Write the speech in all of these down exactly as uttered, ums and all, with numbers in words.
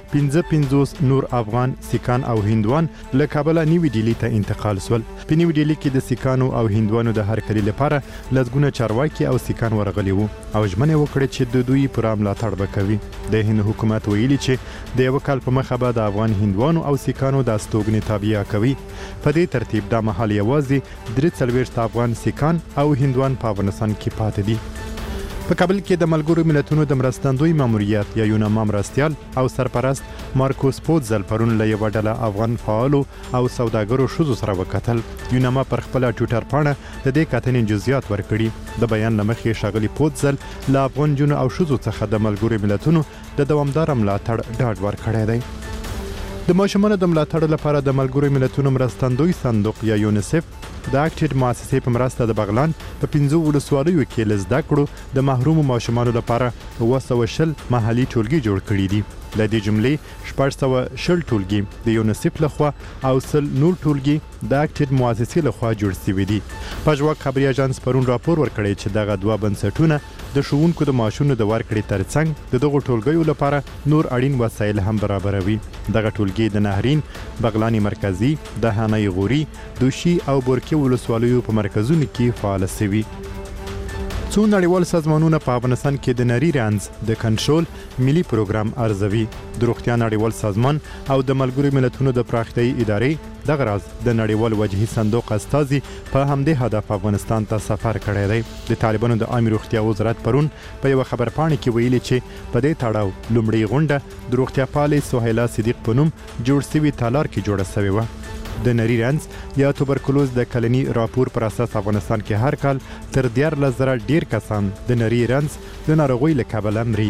پنځه پنځوس نور افغان سیکان او هندوان له کابل نیوي ډیلی ته انتقال شول. په نیوي ډیلی کې د سیکانو او هندوانو د هرکلي لپاره لږونه چارواکي او سیکان ورغلي وو او ژمنه وکړه چې د دوی پر ملاتړ وکوي. د هند حکومت ویلي چې د یو کال په مخه به د افغان هندوانو او سیکانو د استوګنې تابعیه کوي. په دې ترتیب د محل یوازې درې څلوېښت افغان سیکان او هندوان په افغانستان کې پاتې دي. په کابل کې د ملګرو ملتونو د مرستندوی ماموریت یا یوناما مرستیال او سرپرست مارکوس پوتزل پرون له یو ډله افغان فعالو او سوداګرو ښځو سره وکتل. یوناما پر خپل ټویټر پاڼه د دې کتنې جزئیات ورکړي. د بیان لمخې ښاغلي پوتزل له افغان جنو او ښځو څخه د ملګرو ملتونو د دوامدار ملاتړ ډاډ ورکړی دی. د ماشومانو د ملاتړ لپاره د ملګرو ملتونو مرستندوی صندوق یا یونیسف د اکټډ مؤسسې په مرسته د بغلان په پنځو ولسوالیو کې ل زده کړو د محرومو ماشومانو لپاره اوه سوه شل محلي ټولګي جوړ کړي دي. له دې جملې شپږ سوه شل ټولګي د یونیسف لخوا او سل نور ټولګي د اکټډ مؤسسې لخوا جوړ شوي دي. پژواک خبري اژانس پرون راپور ورکړی چې دغه دوه بنسټونه د ښوونکو د معاشونو د ورکړې ترڅنګ د دغو ټولګیو لپاره نور اړین وسایل هم برابروي. دغه ټولګي د نهرین، بغلان مرکزی، دهانه غوري، دوشي او بورکي ولسوالیو په مرکزونو کې فعال شوي. څو نړیوال سازمانونه په افغانستان کې د نری رنځ د کنټرول ملي پروګرام ارزوي. د روغتیا نړیوال سازمان او د ملګرو ملتونو د پراختیايي ادارې دغه راز د نړیوال وجهي صندوق استازي په همدې هدف افغانستان ته سفر کړی دی. د طالبانو د عامه روغتیا وزارت پرون په یو خبرپاڼه کې ویلي چې په دې تړاو لومړی غونډه د روغتیا پالې سهیلا صدیق په نوم جوړ شوي تالار کې جوړه شوې وه. د نری رنځ یا توبرکلوز د کلنی راپور پر اساس افغانستان کې هر کال تر دیارلس زره ډیر کسان د نری رنځ د ناروغۍ له کبله مري.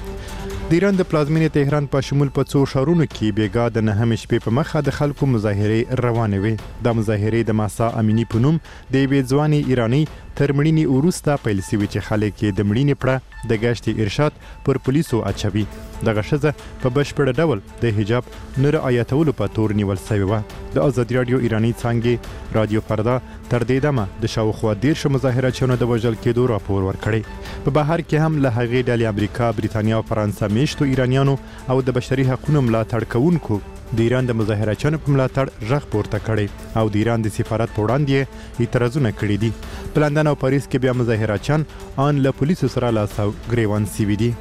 د ایران د پلازمینې تهران په شمول په څو ښارونو کې بیګا د نهمې شپې په مخه د خلکو مظاهرې روانې وې. د مظاهرې د ماسا امینی په نوم د یوې ځوانې ایرانۍ تر مړینې وروسته پیل شوي چې خلک یې د مړینې پړه د ګشتې ارشاد پر پولیسو اچوي. دغه ښځه په بشپړ ډول د حجاب نه رعایتولو په تور نیول شوې وه. د ازادي راډیو ایراني څانګې رادیو فردا تر دې دمه د شاوخوا دیرشو مظاهرچیانو د وژل کېدو راپور ورکړی. په بهر کې هم له هغې ډلې امریکا، بریتانیا او فرانسه میشتو ایرانیانو او د بشري حقونو ملاتړ کوونکو د ایران د مظاهرچیانو په ملاتړ غږ پورته کړی او د ایران د سفارت په وړاندې اعتراضونه کړي دي. په لندن او پاریس کې بیا مظاهرچیان ان له پولیسو سره لاس او ګریوان شوي دي.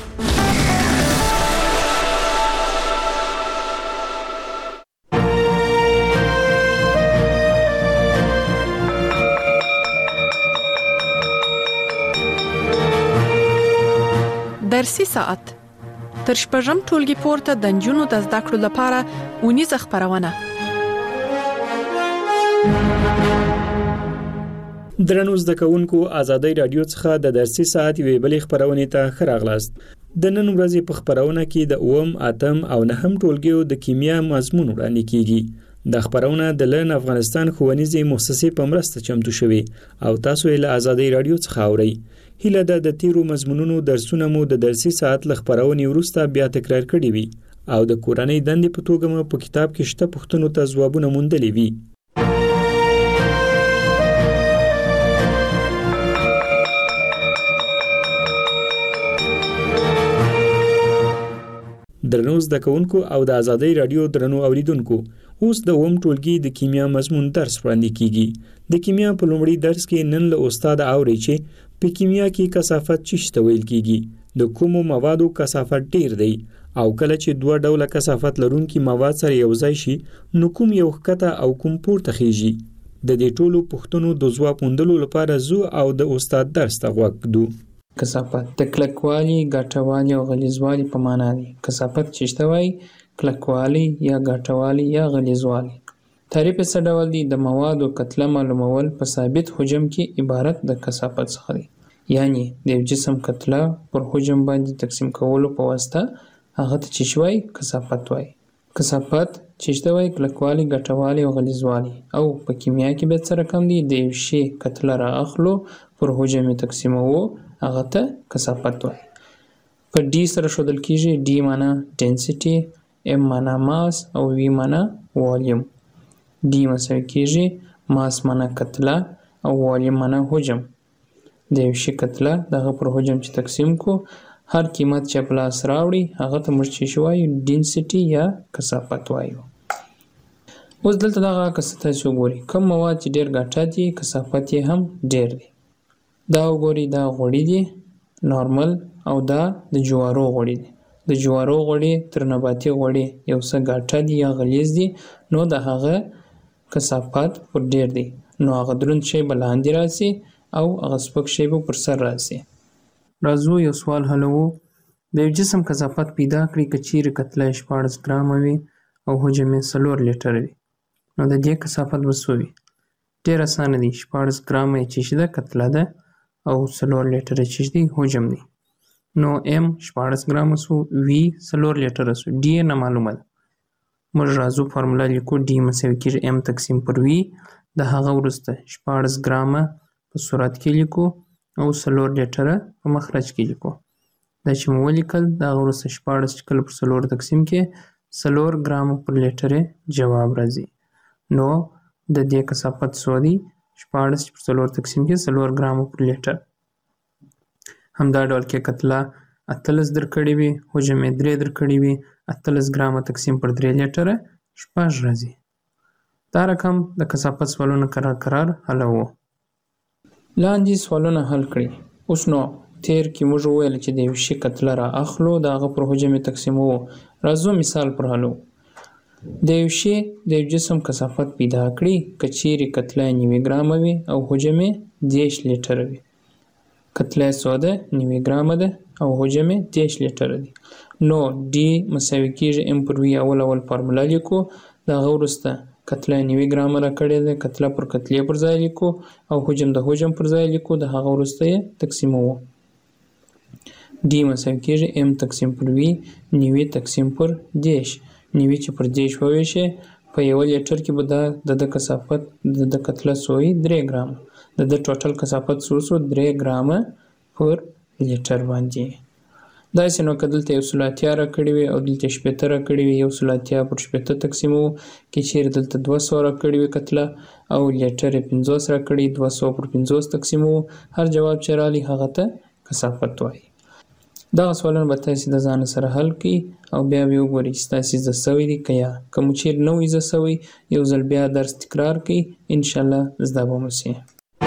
درسي ساعت تر شپږم ټولګي پورته د نجونو د زده کړو لپاره اونیزه خبرونه. درنو زده کوونکو، ازادي رادیو څخه د درسي ساعت یوې بلې خبرونې ته ښه راغلاست. د نن ورځې په خبرونه کې د اووم، اتم او نهم ټولګیو د کیمیا مضمون وړاندې کیږي. د خبرونه د لن افغانستان ښوونیزې مؤسسې په مرسته چمتو شوي او تاسو یې له ازادي رادیو څخه اورئ. هیله ده د تیرو مضمونونو درسونه مو د درسي ساعت له خبرونې وروسته بیا تکرار کړي وي او د کورنۍ دندې په توګه مو په کتاب کې شته پوښتنو ته ځوابونه موندلي وي. درنو زده کوونکو او د ازادي رادیو درنو اوریدونکو، اوس د اووم ټولګي د کیمیا مضمون درس وړاندې کیږي. د کیمیا په لومړي درس کې نن له استاد اوري چې په کیمیا کې کثافت څه ویل کیږي، د کومو موادو کثافت ډیر دی او کله چې دوه ډوله کثافت لرونکي مواد سره یو ځای شي نو کوم یو ښکته او کوم پورته خیږي. د دې ټولو پوښتنو د ځواب موندلو لپاره زو او د استاد درس ته غوږ ږدو. کثافت د کلکوالي، ګټوالي او غلیظوالي په معنا دی. کثافت چې وایي کلکوالي یا ګټوالي یا غلیظوالي. تعریف یې څه ډول دی؟ د موادو کتله معلومول په ثابت حجم کې عبارت د کثافت څخه دی. یعنی د یو جسم کتله پر حجم باندې تقسیم کولو په واسطه هغه ته چې وایي کثافت وایي. کثافت چې وایي کلکوالي، ګټوالي او غلیظوالي. او په کیمیا کې به څه رقم دی؟ د یو شی کتله را اخلو پر حجم تقسیموو هغه ته کثافت وایي. په ډي سره ښودل کیږي. ډي معنا ډینسټي، ام معنا ماس او وی معنا والیوم. ډي مساوي کیږي ماس معنا کتله او والیوم معنا حجم. د یو شي کتله دغه پر حجم چې تقسیم کو هر قیمت چې په لاس راوړي هغه ته موږ چې وایو ډینسټي یا کثافت وایو. اوس دلته دغه عکس ته تاسو وګورئ، کوم مواد چې ډېر ګټه دي کثافت یې هم ډېر دی. دا وګورئ، دا غوړي دي نارمل، او دا د جوارو غوړي دي. د جوارو غوړي تر نباتي غوړي یو څه ګټه دي یا غلیظ دي، نو د هغه کثافت پر ډېر دی، نو هغه دروند شی به لاندې راسي او هغه سپک شی به پر سر راسي. راځو یو سوال حلوو. د یو جسم کثافت پیدا کړئ که چیرې کتله یې شپاړس ګرامه وي او حجم یې څلور لیټره وي، نو د دې کثافت به څه وي؟ ډېر اسانه دی، شپاړس ګرامه یې چې ده کتله ده او څلور لیټره چې دی حجم دی. نو ام شپاړس ګرامه سو، وي څلور لیټره سو، ډي یې نه معلومه ده. موږ راځو فارموله لیکو، ډي مساوي کېږي ام تقسیم پر وي. د هغه وروسته شپاړس ګرامه په صورت کې لیکو او څلور لیټره په مخرج کې لیکو. دا چې مو ولیکل د هغه وروسته شپاړس چې کله پر څلور تقسیم کې څلور ګرامه پر لیټره جواب راځي. نو د دې کثافت څو دی؟ شپاړس چې پر څلور تقسیم کې څلور ګرامه پر لیټر. همدا ډول کې کتله اتلس درکړې وي، حجم یې درې درکړې وي، اتلس ګرامه تقسیم پر درې لیټره شپږ راځي. دا رقم د کثافت سوالونه قرار قرار حلوو. لاندې سوالونه حل کړئ. اوس نو تیر کې موږ وویل چې د یو شي کتله را اخلو د هغه پر حجم یې تقسیموو. راځو مثال پر حلو. د یو شي د یو جسم کثافت پیدا کړئ که چیرې کتله یې نوي ګرامه وي او حجم یې دېرش لیټره وي. کتله یې څو ده؟ نوي ګرامه ده او حجم یې دېرش لیټره دی. نو ډي مساوي کېږي ام پر وي. اول اول فارموله لیکو، د هغه وروسته کتله یې نوي ګرامه راکړې ده، کتله پر کتلې پر ځای لیکو او حجم د حجم پر ځای لیکو، د هغه وروسته یې تقسیموو. ډي مساوي کېږي ام تقسیم پر وي، نوي تقسیم پر دېرش. نوي چې پر دېرش وویشې په یوه لیټر کې به دا د د کثافت د د کتله څو وي؟ درې ګرامه. د د ټوټل کثافت څو سو؟ درې ګرامه پر لیټر باندې. داسې نو که دلته یو سل اتیا راکړې وي او دلته شپېته راکړې وي، یو سل اتیا پر شپېته تقسیموو. که چیرې دلته دوه سوه راکړې وي کتله او لیټر یې پنځوس راکړي، دوه سوه پر پنځوس تقسیموو. هر جواب چې راغلی هغه ته کثافت وایي. دغه سوالونه به تاسې د ځان سره حل کړئ او بیا به وګورئ چې تاسې زده سوي دي که یا. که مو چیرې نه وي زده سوی، یو ځل بیا درس تکرار کړئ، انشاءالله زده به مو سي.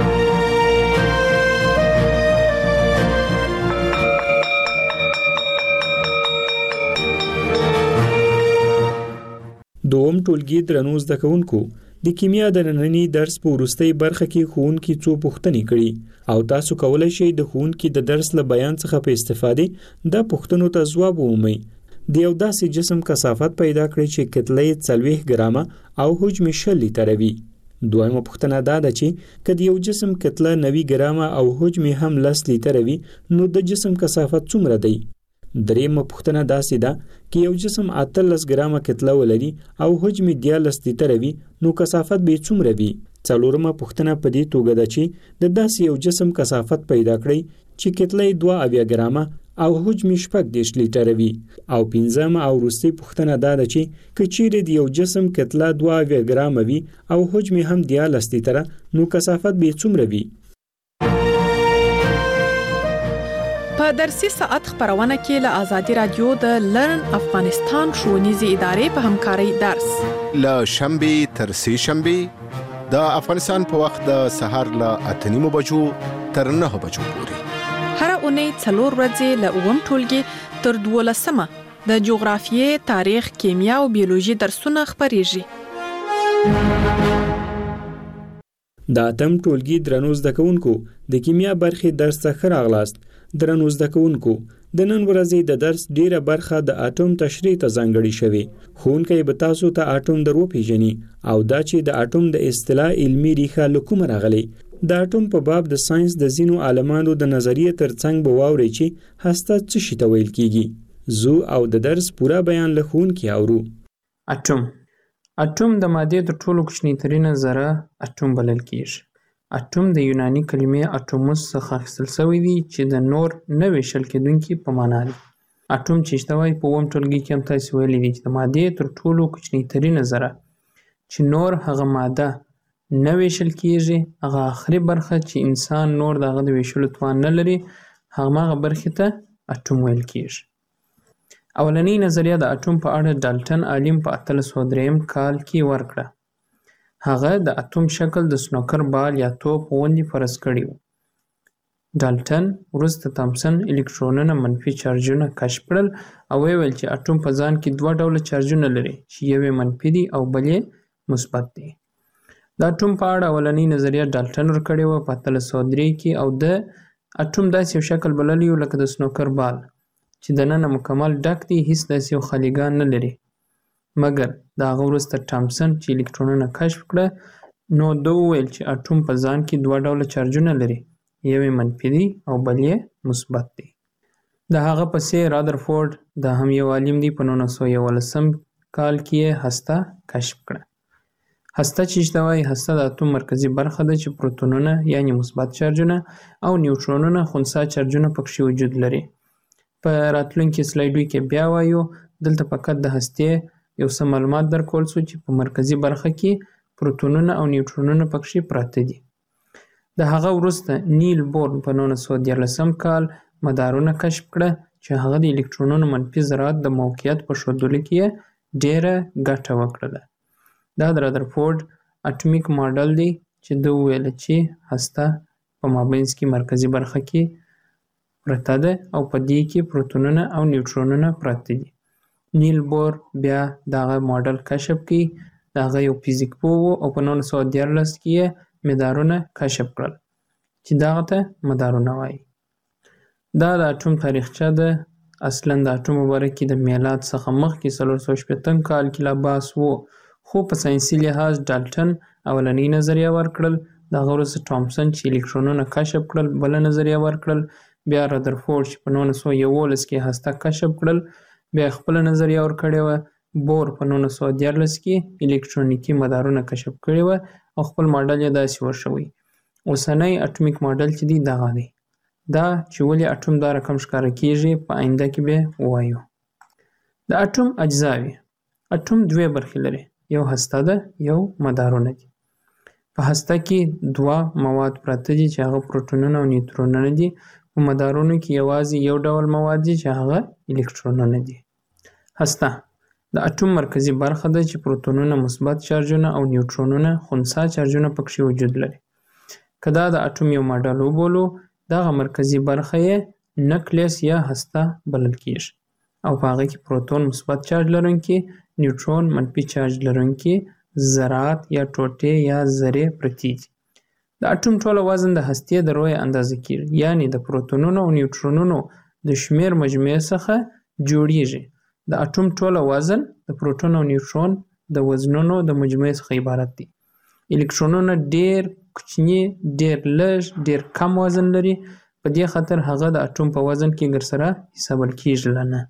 دوم ټولګي درنو زده کوونکو، د کیمیا د ننني درس په وروستۍ برخه کې ښوونکي څو پوښتنې کړي او تاسو کولی شئ د ښوونکي د درس له بیان څخه په استفادې د پوښتنو ته ځواب ومومئ. د یو داسې جسم کثافت پیدا کړئ چې کتله یې څلوېښت ګرامه او حجم یې شل لیټره وي. دویمه پوښتنه دا ده چې که د یو جسم کتله نوي ګرامه او حجم یې هم لس لیټره وي، نو د جسم کثافت څومره دی؟ دریمه پوښتنه داسې ده که یو جسم اتلس ګرامه کتله ولري او حجم یې دیارلس لیټره وي، نو کثافت به یې څومره وي؟ څلورمه پوښتنه په دې توګه ده چې د داسې یو جسم کثافت پیدا کړئ چې کتله یې دوه اویا ګرامه او حجم یې شپږ دېرش لیټره وي. او پنځمه او وروستۍ پوښتنه دا ده چې که چیرې د یو جسم کتله دوه اویا ګرامه وي او حجم یې هم دیارلس لیټره، نو کثافت به یې څومره وي؟ په درسي ساعت خبرونه کې له آزادي رادیو د لرن افغانستان ښوونیزې ادارې په همکارۍ درس له شنبې تر سه شنبې د افغانستان په وخت د سهار له اته نیمو بجو تر نهه بجو پورې. هر اونۍ څلور ورځې له اووم ټولګي تر دولسمه د جغرافیې، تاریخ، کیمیا او بیولوژي درسونه خپرېږي. د اتم ټولګي درنو زده کوونکو، د کیمیا برخې درس ته ښه راغلاست. درنو زده کوونکو، د نن ورځې د درس ډیره برخه د اټوم تشریح ته ځانګړې شوې. ښوونکی به تاسو ته اټوم در وپېژني او دا چې د اټوم د اصطلاح علمي ریښه له کومه راغلې. د اټوم په باب د ساينس د ځینو عالمانو د نظریې ترڅنګ به واورئ چې هسته څه شي ته ویل کیږي. زو او د درس پوره بیان له ښوونکي اورو. اټوم اټوم د مادې تر ټولو کوچنی ترینه ذره اټوم بلل کیږي. اټوم د یوناني کلمې اټوموس څخه اخیستل شوی دی چې د نور نه ویشل کېدونکي په معنا دی. اټوم چې شته وایي په اووم ټولګي کې هم تاسې ویلي دي چې د مادې تر ټولو کوچنی ترینه ذره چې نور هغه ماده نه ویشل کیږي، هغه آخري برخه چې انسان نور د هغه د ویشلو توان نه لري، هغه برخې ته اټوم ویل کیږي. اولنۍ نظریه د اټوم په اړه ډالټن عالم په اتلس سوه دریم کال کې ورکړه. هغه د اټوم شکل د سنوکر بال یا توپ غوندې فرض کړی و. ډالټن وروسته تامسن الکترونونه منفي چارجونه کشف کړل او ویل چې اټوم په ځان کې دوه ډوله چارجونه لري چې یو یې منفي دي او بل یې مثبت دی. د اټوم په اړه اولنۍ نظریه ډالټن ورکړې وه په اتلس سوه درې کې او د اټوم داسې یو شکل بللی و لکه د سنوکر بال چې دننه مکمل ډک دی، هیڅ داسې یو خالیګان نه لري. مګر د هغه وروسته تامسن چې الکترونونه کشف کړه نو ده وویل چې اټوم په ځان کې دوه ډوله چارجونه لري، یو یې منفي دی او بل یې مثبت دی. د هغه پسې رادرفورد دا هم یو عالم دی په نولس سوه یولسم کال کې یې هسته کشف کړه. هسته چې شته وایي هسته د اتوم مرکزي برخه ده چې پروتونونه یعنی مثبت چارجونه او نیوټرونونه خنثی چارجونه پکښې وجود لري. په راتلونکي سلایډو کې بیا وایو. دلته فقط د هستې یو څه معلومات درکول سو چې په مرکزي برخه کې پروتونونه او نیوټرونونه پکښې پراته دي. د هغه وروسته نیل بور په نولس سوه دیارلسم کال مدارونه کشف کړه چې هغه د الکترونونو منفي ذرات د موقعیت په ښودلو کې ډېره ګټه وکړله. دا د رادرفورد اټومیک ماډل دی چې ده وویله چې هسته په مابینځ کې مرکزي برخه کې پرته ده او په دې کې پروتونونه او نیوټرونونه پراته دي. نیل بور بیا دغه ماډل کشف کړي. د هغه یو فزیک پوه و او په نولس سوه دیارلس کې یې مدارونه کشف کړل چې دغه ته مدارونه وایي. دا د اټوم تاریخچه ده. اصلا د اټوم په باره کې د میلاد څخه مخکې څلور سوه شپېتم کال کې لا بحث و، خو په ساینسي لحاظ ډالټن اولنۍ نظریه ورکړل. د هغه وروسته تامسن چې الکترونونه کشف کړل بله نظریه ورکړل. بیا رادرفورد چې په نولس سوه یولس کې هسته کشف کړل بیا خپله نظریه ورکړې وه. بور په نولس سوه دیارلس کې الکترونیکي مدارونه کشف کړي وه او خپل ماډل یې داسې ورشوی. اوسنی اټومیک ماډل چې دی دغه دی. دا چې ولې اټوم دا رقم ښکاره کیږي په آینده کې به ووایو. د اټوم اجزاوې. اټوم دوې برخې لري، یو هسته ده یو مدارونه دي. په هسته کې دوه مواد پراته دي چې هغه پروتونونه او نیوترونونه دي. په مدارونو کې یوازې یو ډول مواد دي چې هغه الکترونونه دي. هسته د اټوم مرکزي برخه ده چې پروتونونه مثبت چارجونه او نیوټرونونه خنثی چارجونه پکښې وجود لري. که دا د اټوم یو ماډل وبولو دغه مرکزي برخه یې نکلیس یا هسته بلل کیږي او په هغه کې پروتون مثبت چارج لرونکي، نیوټرون منفي چارج لرونکي ذرات یا ټوټې یا ذرې پرتې دي. د اټوم ټوله وزن د هستې د رویه اندازه کیږي، یعنی د پروتونونو او نیوټرونونو د شمیر مجموعې څخه جوړیږي. د اټوم ټوله وزن د پروتون او نیوټرون د وزنونو د مجموعې څخه عبارت دی. الکترونونه ډیر کوچني، ډیر لږ، ډیر کم وزن لري. په دې خاطر هغه د اټوم په وزن کې ګرسره حسابل کیږي نه.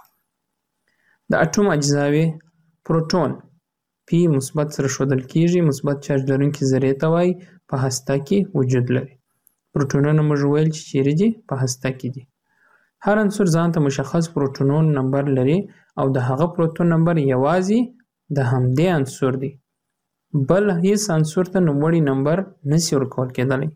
د اټوم اجزاوې. پروتون پی مثبت سره ښودل کیږي، مثبت چارج لرونکي ذرې ته وایي، په هسته کې وجود لري. پروتونونه موږ ویل چې چیرې دي؟ په هسته کې دي. هر عنصر ځان ته مشخص پروتونون نمبر لري او د هغه پروتون نمبر یوازې د همدې عنصر دی، بل هیڅ عنصر ته نوموړی نمبر نشي ورکول کېدلی.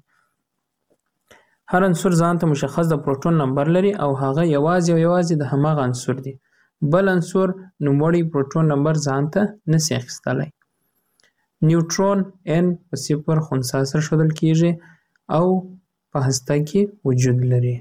هر عنصر ځان ته مشخص د پروتون نمبر لري او هغه یوازې او یوازې د هماغه عنصر دی، بل عنصر نوموړی پروتون نمبر ځان ته نشي اخیستلی. نیوټرون ان په صفر خنثی سره ښودل کیږي او په هسته کې وجود لري.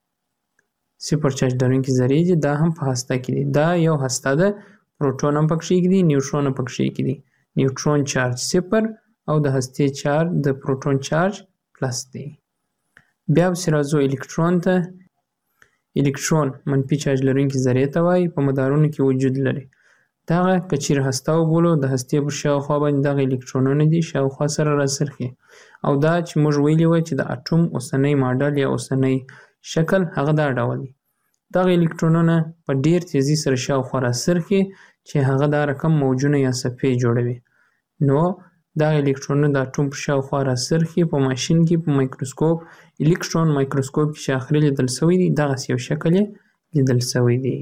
صفر چارج لرونکي ذرې دي، دا هم په هسته کې دي. دا یو هسته ده، پروتون هم پکښې کې دي، نیوټرون هم پکښې کې دي. نیوټرون چارج صفر او د هستې چارج د پروتون چارج پلس دی. بیا پسې راځو الکترون ته. الکترون منفي چارج لرونکي ذرې ته وایي، په مدارونو کې وجود لري. دغه که چیرې هسته وبولو د هستې پر شاوخوا باندې دغه الکترونونه دي شاوخوا سره راڅرخي او دا چې موږ ویلي وه چې د اټوم اوسنی ماډل یا اوسنی شکل هغه دا ډول دی. دغه الکترونونه په ډیر تیزی سره شاوخوا راڅرخي چې هغه دا رقم موجونه یا صفحې جوړوي. نو دغه الکترونونه د اټوم په شاوخوا راڅرخي. په ماشین کې په مایکروسکوپ الکترون مایکروسکوپ کې چې اخري لیدل سوی دی دغسې یو شکل یې لیدل سوی دی.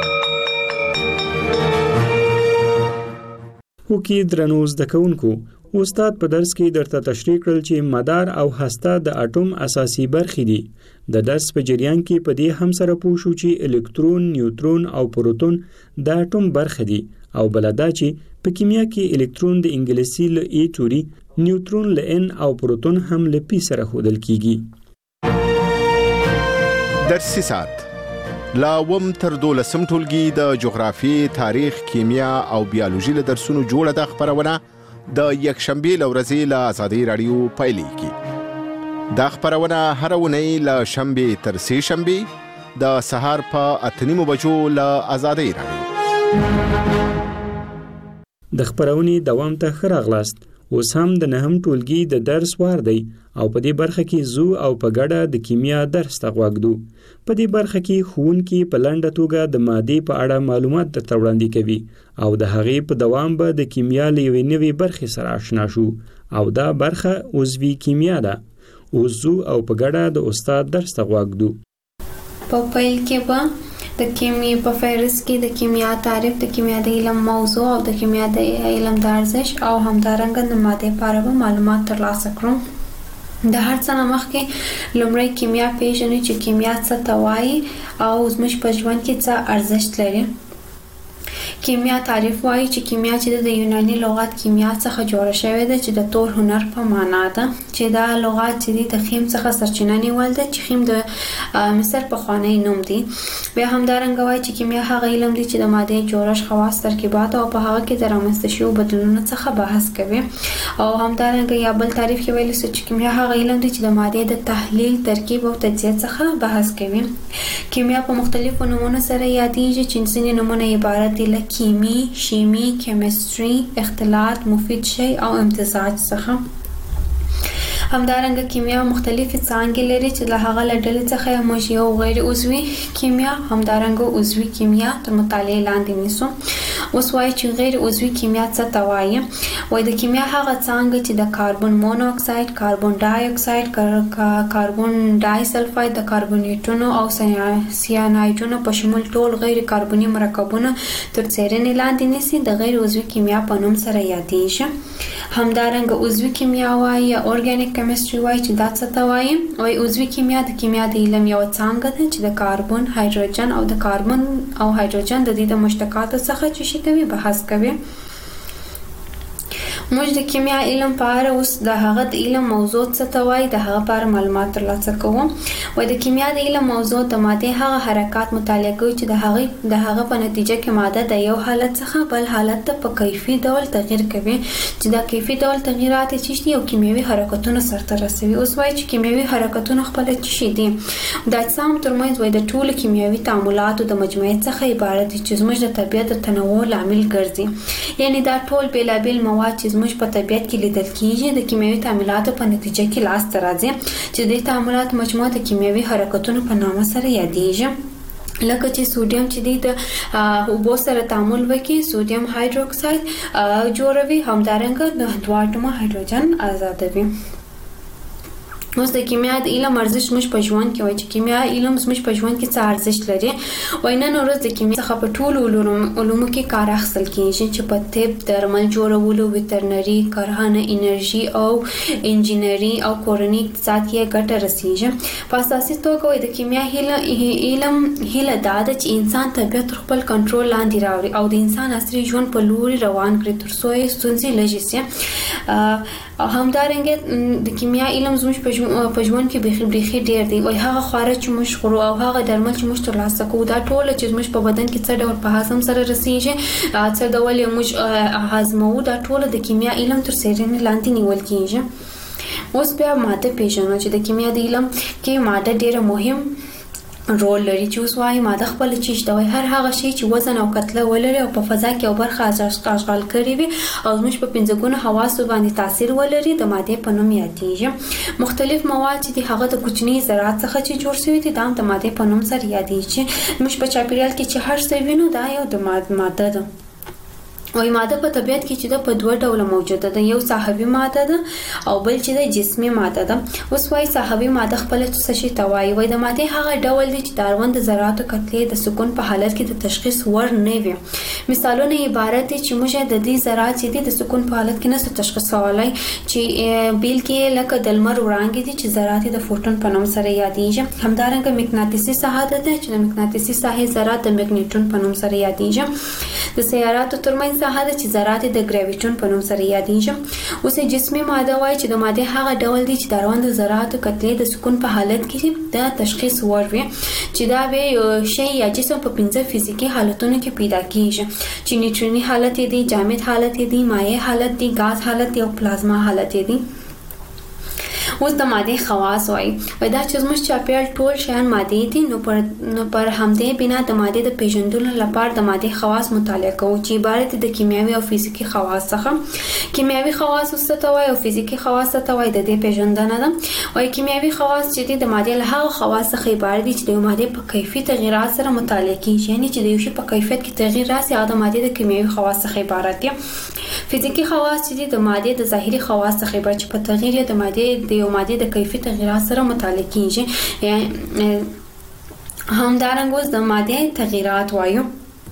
وکې درنو زده کوونکو، استاد په درس کې درته تشریح کړل چې مدار او هسته د اټوم اساسي برخې دي. د درس په جریان کې په دې هم سره پوه شو چې الکترون، نیوترون او پروتون د اټوم برخې دي او بلدا چې په کیمیا کې الکترون د انګلیسي له ای توري، نیوترون له ان او پروتون هم له پی سره ښودل کیږي. درسي ساعت لا وم تر دولسم ټولګي د جغرافیې، تاریخ، کیمیا او بیولوژي له درسونو جوړه د خبرونه د یکشنبه لورځي له آزادۍ رادیو پیلېږي. دا خبرونه هر اونۍ له شنبه تر سه شنبه د سهار په اته نیمو بجو له آزادۍ رادیو. د خبرونې دوام ته ښه راغلاست. اوس هم د نهم ټولګي د درس وار دی او په دې برخه کې زو او په ګډه د کیمیا درس ته غوږدو. په دې برخه کې ښوونکي په لنډه توګه د مادې په اړه معلومات درته وړاندې کوي او د هغې په دوام به د کیمیا له یوې نوې برخې سره آشنا شو او دا برخه عضوي کیمیا ده. اوس زو او په ګډه د استاد درس ته غوږدو. په پیل کې به د کیمیا په فهرست کې د کیمیا تعریف، د کیمیا د علم موضوع او د کیمیا د علم د ارزښت او همدارنګه د مادې په اړه معلومات ترلاسه کړو. د هر څه نه مخکې لومړی کیمیا پیژنو چې کیمیا څه ته وایي او زموږ په ژوند کې څه ارزښت لري. کیمیا تعریف وایي چې کیمیا چې د یوناني لغت کیمیا څخه جوړه شوې ده چې د تور هنر په معنا ده، چې دا لغت چې د خیم څخه سرچینه نیول ده چې خیم د مصر پخوانی نوم دی. بیا همدارنګه وایي چې کیمیا هغه علم دی چې د مادې جوړښت، خواص، ترکیبات او په هغه کې د رامنځته شویو بدلونونو څخه بحث کوي. او همدارنګه یا بل تعریف کې ویل چې کیمیا هغه علم دی چې د مادې د تحلیل، ترکیب او تجزیه څخه بحث کوي. کیمیا په مختلفو نومونو سره یادېږي چې ځینې نومونه عبارت دي له کیمی، شیمی، کیمستري، اختلاط، مفید شی او امتزاج څخه. همدارنګه کیمیا مختلفې څانګې لري چې له هغه له ډلې څخه موږ یو غیر عضوي کیمیا، همدارنګه عضوي کیمیا تر مطالعې لاندې نیسو. اوس وایي چې غیر عضوي کیمیا څه ته وایي. وایي د کیمیا هغه څانګه چې د کاربن مونو اکساید، کاربن ډای اکساید، کاربن ډای سلفاید، د کاربونیټونو او سیانایډونو په شمول ټول غیر کاربني مرکبونه تر څیړنې لاندې نیسي، د غیر عضوي کیمیا په نوم سره یادېږي. همدارنګه عضوي کیمیا وایي یا اورګانیک کیمستري وایي چې دا څه ته وایي. وایي عضوي کیمیا د کیمیا د علم یو څانګه ده چې د کاربن، هایدروجن او د کاربن او هایدروجن د دې د مشتقاتو څخه چې شي کوي بحث کوي. موږ د کیمیا علم په اړه اوس د هغه د علم موضوع څه ته وایي د هغه په اړه معلومات ترلاسه کوو. وایي د کیمیا د علم موضوع د مادې هغه حرکات مطالعه کوي چې د هغه د هغه په نتیجه کې ماده د یو حالت څخه بل حالت ته په کیفي ډول تغیر کوي، چې دا کیفي ډول تغیرات چې دي او کیمیاوي حرکتونه سرته رسوي. اوس وایي چې کیمیاوي حرکتونه خپل څه دي. د اجسام ترمنځ وایي د ټولو کیمیاوي تعاملاتو د مجموعې څخه عبارت دي چې زموږ د طبیعت د تنوع لامل ګرځي. یعنی دا ټول بیلابیل مواد چې موږ په طبیعت کې لیدل کیږي د کیمیاوي تعاملاتو په نتیجه کې لاس ته راځي، چې د تعاملات مجموعه د کیمیاوي حرکتونو په نامه سره یادېږي. لکه چې سوډیم چې د اوبو سره تعامل وکړي، سوډیم هایدروکساید جوړوي، همدارنګه د دوه اټومه هایدروجن آزادوي. اوس د کیمیا د علم ارزښت موږ په ژوند کې وایي چې کیمیا علم موږ په ژوند کې څه ارزښت لري. وایي نن ورځ د کیمیا څخه په ټولو علومو کې کار اخیستل کیږي چې په طب، درمل جوړولو، ویترنري، کرهڼه، انرژي او انجینري او کورني اقتصاد کې ګټه رسیږي. په اساسي توګه وایي د کیمیا علم هیله دا ده چې انسان طبیعت خپل کنټرول لاندې راوړي او د انسان عصري ژوند په لوري روان کړي تر څو یې ستونزې لږې شي. همدارنګه د کیمیا علم زموږ په په ژوند کې بيخي بيخي ډېر دی. وایي هغه خواړه چې موږ خورو او هغه درمل چې موږ ترلاسه کوو دا ټول چې موږ په بدن کې څه ډول په هضم سره رسیږي، څه ډول موږ هضموو، دا ټول د کیمیا علم تر څیړنې لاندې نیول کیږي. اوس بیا ماده پیژنو چې د کیمیا د علم کې ماده ډېره مهم رول لري. چې اوس وایي ماده خپل چیش دا وایي هر هغه شی چې وزن او کتله ولري او په فضا کې او برخه اشغال کړي وي او موږ په پنځګونو حواسو باندې تاثیر ولري د ماده په نوم یادېږي. مختلف مواد چې هغه د کوچني ذرات څخه چې جوړ شوي دي دا د ماده په نوم سره یادېږي. موږ په چاپیریال کې چې هر څه وینو دا یو د ماده ده. وای ماده په طبیعت کې چې د په دوه ډوله موجوده ده، یو صحوي ماده ده او بل چې د جسمي ماده ده. اوس وای صحوي ماده خپل څه شي توای وای د ماده هغه ډول دی چې د اړوند ذراتو کتلې د سکون په حالت کې د تشخیص ور نه وي. مثالونه عبارت دي چې موږ د دې ذرات چې د سکون په حالت کې نه تشخیص کولای، چې بیل کې لکه د لمر وړانګې دي چې ذرات د فوټون په نوم سره یادېږي. همدارنګه مقناطیسي ساحه ده چې د مقناطیسي ساحې ذرات د مګنیټون په نوم سره یادېږي. د سیاراتو ترمنځ ساحه ده چې ذرات د ګراویټون په نوم سره یادېږي. اوس جسمي ماده وای چې د ماده هغه ډول دی چې د اړوند ذراتو کتلې د سکون په حالت کې د تشخیص ور وي، چې دا به شی یا جسم په پنځه فزیکی حالتونو کې پیدا کیږي، چې نیوټروني حالت دی، جامد حالت دی، مایع حالت دی، غاز حالت دی او پلازما حالت دی. اوس د ماده خواص وای وای دا چې زموږ چاپیریال ټول شیان ماده دي، نو پر نو پر همدې بنا د ماده د پیژندلو لپاره د ماده خواص مطالعه کوو چې عبارت د کیمیاوي او فزیکی خواص څخه. کیمیاوي خواص څه ته وای او فزیکی خواص څه ته وای د دې پیژندنه ده. وای کیمیاوي خواص چې د ماده له هغه خواص څخه عبارت دي چې د ماده په کیفیت تغیرات سره مطالعه کیږي، یعنی چې د یو شی په کیفیت کې تغییر راسي هغه د ماده د کیمیاوي خواص څخه عبارت دي. فزیکی خواص چې د ماده د ظاهري خواص څخه عبارت چې په تغییر د ماده د یو ماده د کیفیت تغیرات سره مطالعه کیږي. یعنی همدارنګه اوس د ماده تغیرات وایو.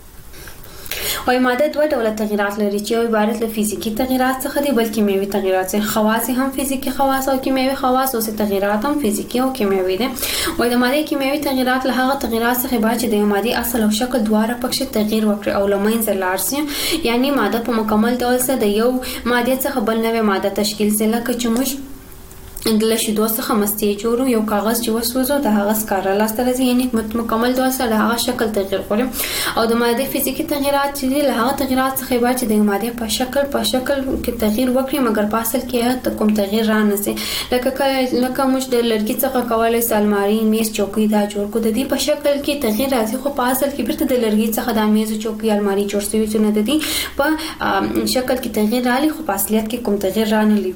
وای ماده دوه ډوله تغیرات لري چې یو عبارت له فزیکی تغیرات څخه دي، بل کیمیاوي تغیرات څخه. خواص هم فزیکی خواص او کیمیاوي خواص او تغیرات هم فزیکی او کیمیاوي دي. وای د ماده کیمیاوي تغیرات له هغه تغیرات څخه عبارت چې د ماده اصل او شکل دواړه پکې تغییر وکړي او لمنځه لاړ شي، یعنی ماده په مکمل ډول سره د یو ماده څخه بل نوې ماده تشکیل شي. لکه چې موږ د شیدو څخه مستې جوړو، یو کاغذ چې وسوځو د هغه سکاره لاسته راځي، یعنی مکمل ډول سره د هغه شکل تغییر کوي. او د ماده فزیکی تغیرات چې له هغه تغیرات څخه عبارت چې د ماده په شکل په شکل کې تغییر وکړي مګر په اصل کې کوم تغییر را نه سي. لکه لکه موږ د لرګي څخه کولای سو الماری، میز، چوکۍ دا جوړ کو، د دې په شکل کې تغییر راځي خو په اصل کې بیرته د لرګي څخه د میز، چوکۍ، الماری جوړ شوی چې نه د دې په شکل کې تغییر راځي خو په اصلیت کې کوم تغییر را نه لري.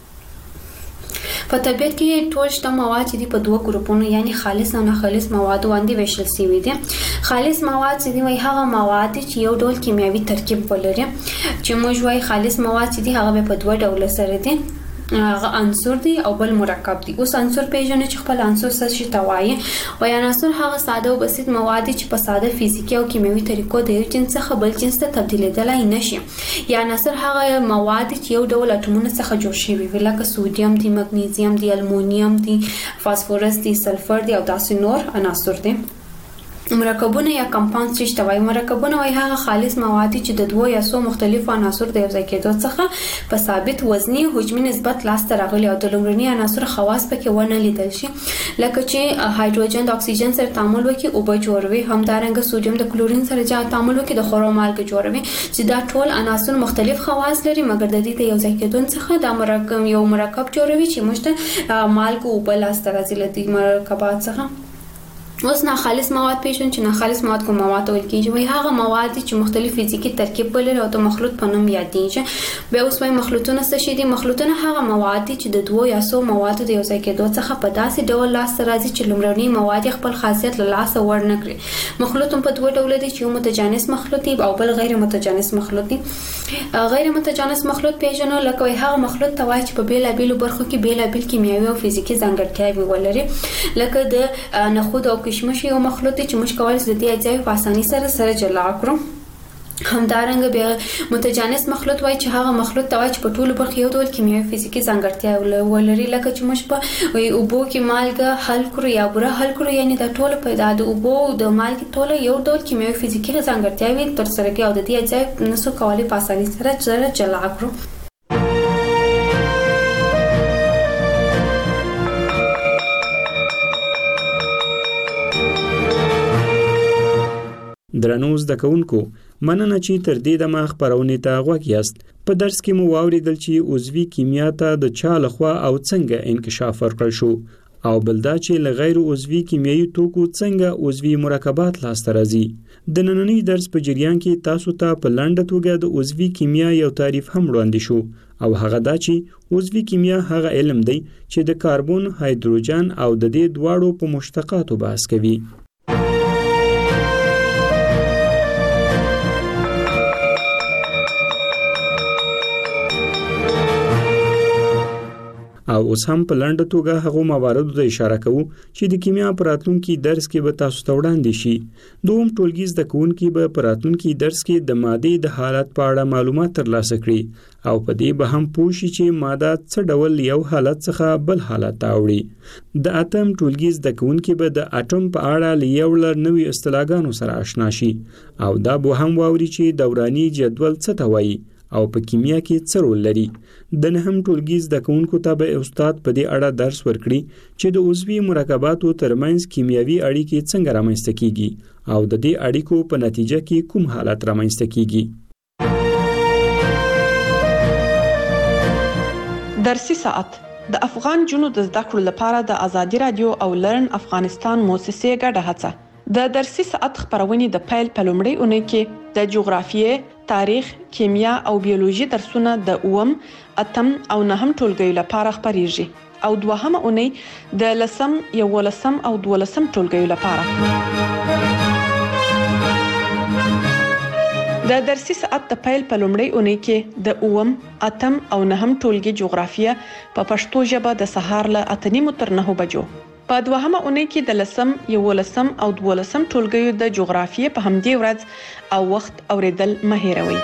په طبیعت کې ټول شته مواد چې په دوه ګروپونو یعنی خالص او ناخالص مواد باندې ویشل شوي دي. خالص مواد چې دی وای هغه مواد چې یو ډول کیمیاوي ترکیب ولري، چې موږ وای خالص مواد چې دی هغه په دوه ډول سره دي، هغه عنصر دی او بل مرکب دی. اوس عنصر پیژنې چې خپل عنصر څه شي توایي. وای عنصر هغه ساده او بسيط مواد چې په ساده فزیکی او کیمیاوي طریقو د یو جنس څخه بل جنس ته تبدیلېدلای نشي. یا عنصر هغه مواد چې یو ډول اټومونو څخه جوړ شوي وي، لکه سودیم دی، مګنیزیم دی، المونیم دی، فاسفورس دی، سلفر دی او داسې نور عناصر دي. مرکبونه یا کمپاوند څه شته وای مرکبونه وای هغه خالص مواد چې د دوه یا څو مختلفو عناصر د یو ځای کېدو څخه په ثابت وزني حجمي نسبت لاسته راغلي او د لومړني عناصر خواص پکې ونه لیدل شي، لکه چې هایدروجن د اکسیجن سره تعامل وکړي او به جوړوي، همدارنګه سوډیم د کلورین سره تعامل وکړي د خورو مالګه جوړوي، چې دا ټول عناصر مختلف خواص لري مګر د دې ته یو ځای کېدون څخه دا مرکب یو مرکب جوړوي چې موږ ته مالګه او بل لاسته راځي لدی مرکبات څخه. اوس ناخالص مواد پیژنو چې ناخالص مواد کوم مواد ول کېږي وای هغه مواد چې مختلف فزیکی ترکیب ولري او د مخلوط په نوم یادېږي. بیا اوس وای مخلوطونه څه شي دي؟ مخلوطونه هغه مواد چې د دوه یا څو موادو د یو ځای کېدو څخه په داسې ډول لاسته راځي چې لومړني مواد خپل خاصیت له لاسه ور نه کړي. مخلوط په دوه ډول دي چې یو متجانس مخلوط دی او بل غیر متجانس مخلوط دی. غیر متجانس مخلوط پیژنو لکه وای هغه مخلوط ته وای چې په بیلابیلو برخو کې بیلابیل کیمیاوي او فزیکی ځانګړتیاوې ولري، لکه د نخود او کشمش یو مخلوط دی چې موږ کولی شو د دې اجزاوې په اسانۍ سره سره جلا کړو. همدارنګه بیا متجانس مخلوط وای چې هغه مخلوط ته وای چې په ټولو برخو یو ډول کیمیاوي فزیکی ځانګړتیا ولري، لکه چې موږ په اوبو کې مالګه حل کړو یا بوره حل کړو، یعنی دا ټول په د اوبو د مالګې ټول یو ډول کیمیاوي فزیکی ځانګړتیاوې تر سره کوي او د دې اجزاوې نسو کولی په اسانۍ سره سره جلا کړو. درنو زده کوونکو، مننه چې تر دې دمه خپرونې ته غوږ یاست. په درس کې مو واوریدل چې عضوي کیمیا ته د چا لخوا او څنګه انکشاف ورکړل شو، او بل دا چې له غیر عضوي کیمیاوي توکو څنګه عضوي مرکبات لاسته راځي. د نننۍ درس په جریان کې تاسو ته په لنډه توګه د عضوي کیمیا یو تعریف هم وړاندې شو، او هغه دا چې عضوي کیمیا هغه علم دی چې د کاربن، هایدروجن او د دې دواړو په مشتقاتو بحث کوي. او اوس هم په لنډه توګه هغو مواردو ته اشاره کوو چې د کیمیا په راتلونکي درس کې به تاسو ته وړاندې شي. دوم ټولګي زده کوونکي به په راتلونکي درس کې د مادې د حالت په اړه معلومات ترلاسه کړي او په دې به هم پوه شي چې ماده څه ډول یو حالت څخه بل حالت ته اوړي. د اتم ټولګي زده کوونکي به د اټوم په اړه له یو لړ نوي اصطلاحګانو سره آشنا شي او دا به هم واوري چې دوراني جدول څه ته وایي او په کیمیا کې څه رول لري. د نهم ټولګي زده کوونکو ته به استاد په دې اړه درس ورکړي چې د عضوي مرکباتو ترمنځ کیمیاوي اړیکې څنګه رامنځته کیږي او د دې اړیکو په نتیجه کې کوم حالت رامنځته کیږي. درسي ساعت د افغان جنو د زده کړو لپاره د ازادي رادیو او لرن افغانستان موسسې ګډه هڅه. د درسي ساعت خبرونه د پیل په لومړۍ اونۍ کې د جغرافیې، تاریخ، کیمیا او بیولوژي درسونه د اوم، اتم او نهم ټولګیو لپاره خبريږي او دوهمه اونۍ د لسم، یولسم او دولسم ټولګیو لپاره. د درسي ساعت د پیل په لومړۍ اونۍ کې د اوم، اتم او نهم ټولګي جغرافیه په پښتو ژبه د سهار له اته نیمو تر نهو بجو. په دوهمه اونۍ کې د لسم، یولسم او دولسم ټولګیو د جغرافیې په همدې ورځ او وخت اوریدل مه هېروئ.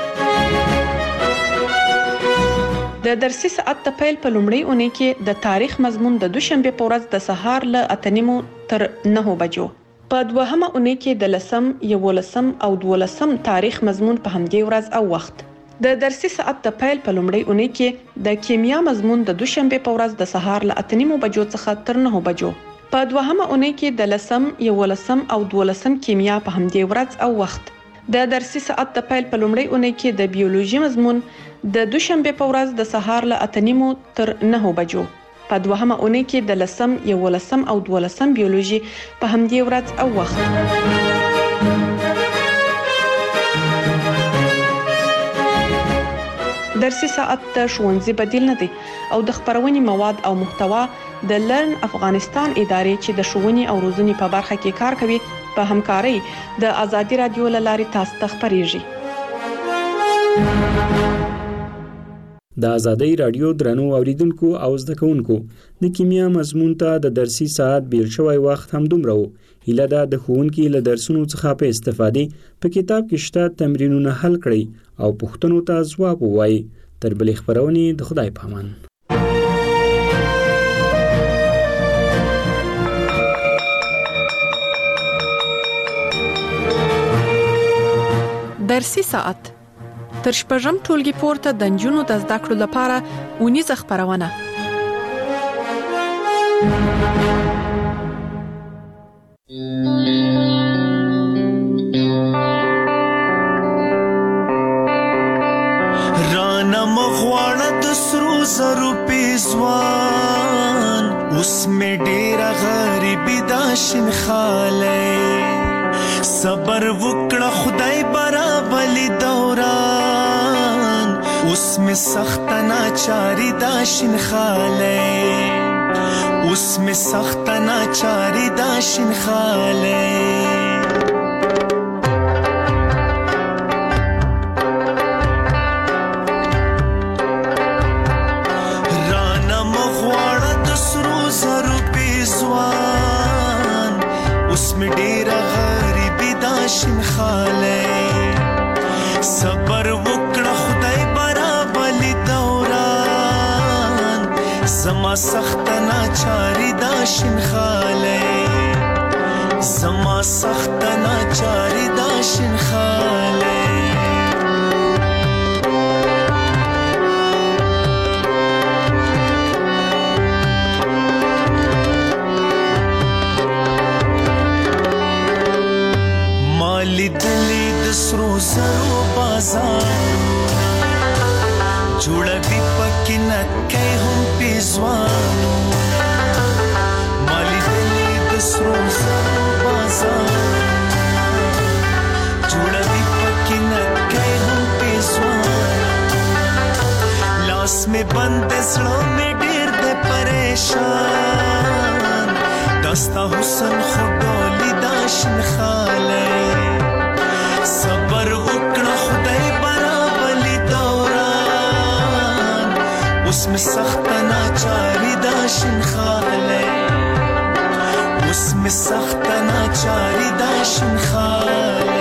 د درسي ساعت د پیل په لومړۍ اونۍ کې د تاریخ مضمون د دوشنبه په ورځ د سهار له اته نیمو تر نهو بجو. په دوهمه اونۍ کې د لسم، یولسم او دولسم تاریخ مضمون په همدې ورځ او وخت. د درسي ساعت د پیل په لومړۍ اونۍ کې د کیمیا مضمون د دوشنبه په ورځ د سهار له اته نیمو بجو څخه تر نهو بجو. په دوهمه اونۍ کې د لسم، یولسم او دولسم کیمیا په همدې ورځ او وخت. د درسي ساعت د پیل په لومړۍ اونۍ کې د بیولوژي مضمون د دوشنبه په ورځ د سهار له اته نیمو تر نهو بجو. په دوهمه اونۍ کې د لسم، یولسم او دولسم بیولوژي په همدې ورځ او وخت. درسي ساعت د ښوونځي بدیل نه دی او د خبرونې مواد او محتوا د لرن افغانستان ادارې چې د ښوونې او روزنې په برخه کې کار کوي په همکارۍ د ازادي رادیو له لارې تاسو ته خبريږي. د ازادي رادیو درنو اوریدونکو او زده کوونکو د کیمیا مضمون ته د درسي ساعت بیل شوی وخت هم دومره و. هیله ده د ښوونکي له درسونو څخه په استفادې په کتاب کې شته تمرینونه حل کړئ او پوښتنو ته ځواب ووایئ. تر بلې خبرونې د خدای په امان. درسي ساعت تر شپږم ټولګي پورته د نجونو د زده کړو لپاره اونیزه خبرونه. رانا مغواړه د سرو زرو پیزوان اوس مې ډېره غریبي دا شین خالی صبر وکړه خدای برابلی دوران اوس مې سخت ناچاری دا شین خالی اوس مې سخت ناچاری دا شین خالی رانا مغواړه د سرو زرو پیزوان اوس مې ډېره غریبي دا شین خالی صبر وکړه خدای برابلی دوران زما سخت ناچاری دا شین خالی زما سخت ناچاری دا شین خالی مالی دلی د سرو زرو بازارونه جوړوي پکې نکۍ هم پیزوانونه مالی دلی د سرو زرو بازارونه جوړوي پکې نکۍ هم پیزوانونه لاس مې بند زړه مې ډېر دی پریشان دستا حسن خو ډولي دا شین خالی صبر وکړه خدای برابلی دوران اسم سخت ناچاری داشن خاله اسم سخت ناچاری داشن خاله